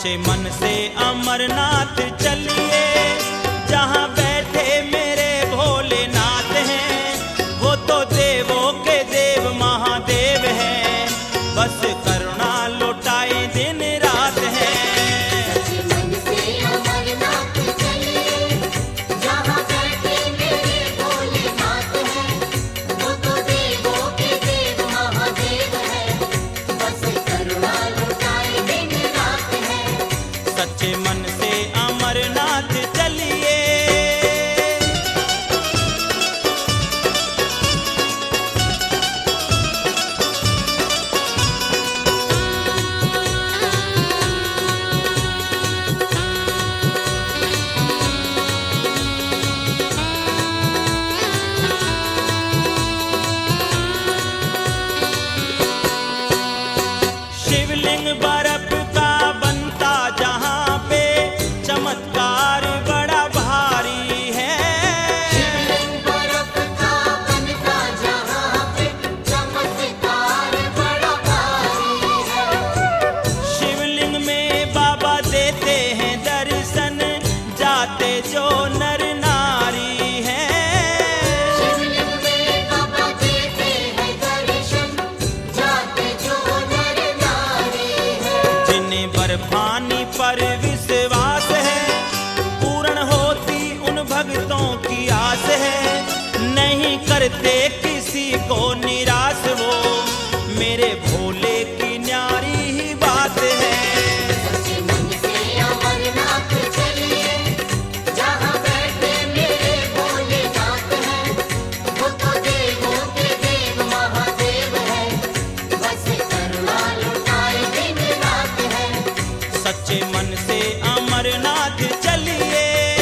सच्चे मन से अमरनाथ चलिए, जहाँ बैठे मेरे भोलेनाथ हैं। वो तो देवों के देव महादेव हैं, बस करुणा लुटाए दिन रात है। सच्चे मन से अमरनाथ चलिए, जहाँ बैठे मेरे भोलेनाथ हैं। वो तो देवों के देव महादेव हैं, बस करुणा लुटाए दिन रात है। सच्चे मन से अमरनाथ चलिए। शिवलिंग बर्फ का बनता जहाँ पे, चमत्कार बड़ा भारी है। शिवलिंग बर्फ का बनता जहाँ पे, चमत्कार बड़ा भारी है। शिवलिंग में बाबा देते हैं दर्शन, जाते जो नर नारी हैं। शिवलिंग में बाबा देते हैं दर्शन, जाते जो नर नारी है। जिन्हें बर्फानी पर विश्वास है, पूर्ण होती उन भक्तों की आस है। नहीं करते किसी को निराश, वो मेरे भोले की न्यारी ही बात है। सच्चे मन से अमरनाथ चलिए, जहाँ बैठे मेरे भोलेनाथ हैं। वो तो देवों के देव महादेव हैं, बस करुणा लुटाए दिन रात है। सच्चे मन से अमरनाथ चलिए।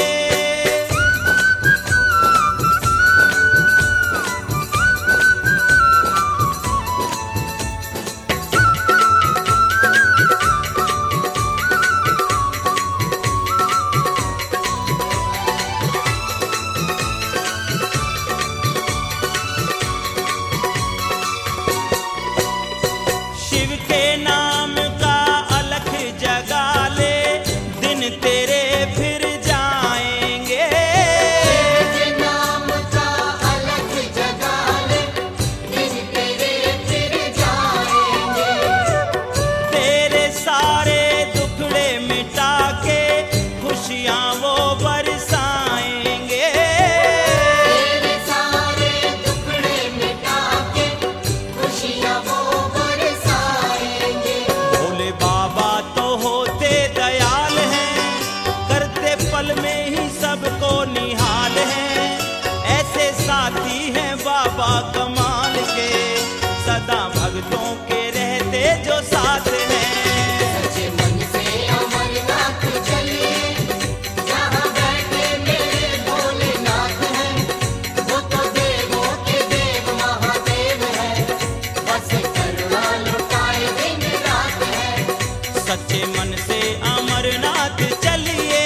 शिव के नाम का अलख जगा ले, दिन तेरे फिर जाएंगे। के नाम का अलग जगा ले, दिन तेरे फिर जाएंगे। तेरे सारे दुखड़े मिटा के खुशियाँ वो बरसाएंगे। तेरे सारे दुखड़े मिटा के खुशियाँ वो बरसाएंगे। भोले बाबा तो होते दयाल हैं, करते पल में ही सबको निहाल हैं। ऐसे साथी हैं बाबा कमाल के, सदा भक्तों के रहते जो साथ हैं। सच्चे मन से अमरनाथ चलिए, जहाँ बैठे मेरे भोलेनाथ हैं। वो तो देवों के देव महादेव हैं, बस करुणा लुटाए दिन रात है। सच्चे मन से अमरनाथ चलिए।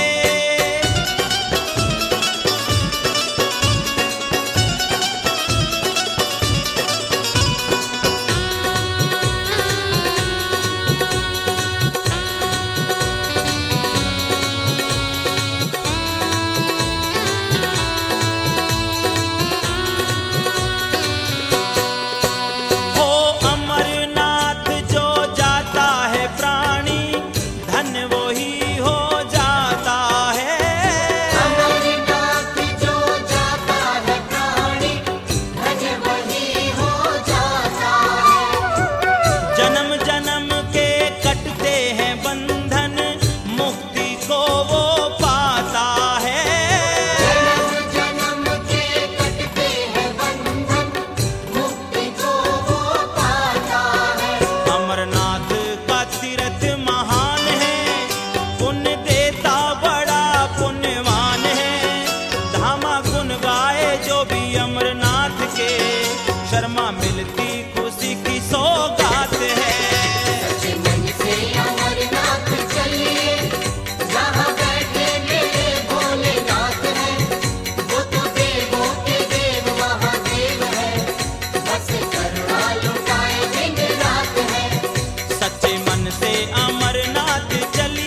हो अमरनाथ जो जाता है प्राणी, धन वो ही हो जाता है। अमरनाथ जो जाता है प्राणी, धन वही हो जाता है। जन्म जन्म के कटते हैं बंधन, मुक्ति को वो पाता है। जन्म जन्म के कटते हैं बंधन, मुक्ति को वो पाता है। अमरनाथ का तीर्थ महान है, पुण्य देता बड़ा पुण्यवान है। धामा गुन गाए जो भी अमरनाथ के, शर्मा मिलती खुशी की सौगात है। सच्चे मन से अमरनाथ चलिए, जहाँ बैठे मेरे भोलेनाथ हैं। वो तो देवों के देव महादेव हैं, बस करुणा लुटाए दिन रात है। सच्चे मन से अमरनाथ चल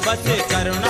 बस करुणा